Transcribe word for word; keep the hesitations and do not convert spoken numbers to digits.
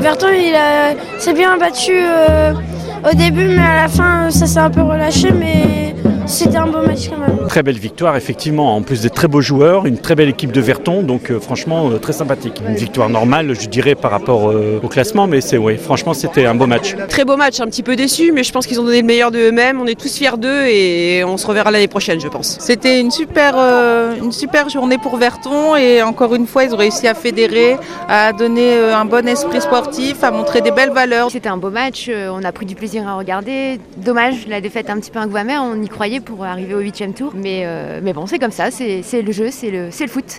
Verton, il a, s'est bien battu euh, au début, mais à la fin, ça s'est un peu relâché, mais c'était un beau match quand même. Très belle victoire, effectivement, en plus des très beaux joueurs, une très belle équipe de Verton, donc euh, franchement, euh, très sympathique. Une victoire normale, je dirais, par rapport euh, au classement, mais c'est, ouais, franchement, c'était un beau match. Très beau match, un petit peu déçu, mais je pense qu'ils ont donné le meilleur d'eux-mêmes, on est tous fiers d'eux et on se reverra l'année prochaine, je pense. C'était une super, euh, une super journée pour Verton et encore une fois, ils ont réussi à fédérer, à donner euh, un bon esprit sportif, à montrer des belles valeurs. C'était un beau match, on a pris du plaisir à regarder. Dommage, la défaite un petit peu un goût amer, on y croyait pour arriver au huitième tour. Mais, euh, mais bon, c'est comme ça, c'est, c'est le jeu, c'est le, c'est le foot.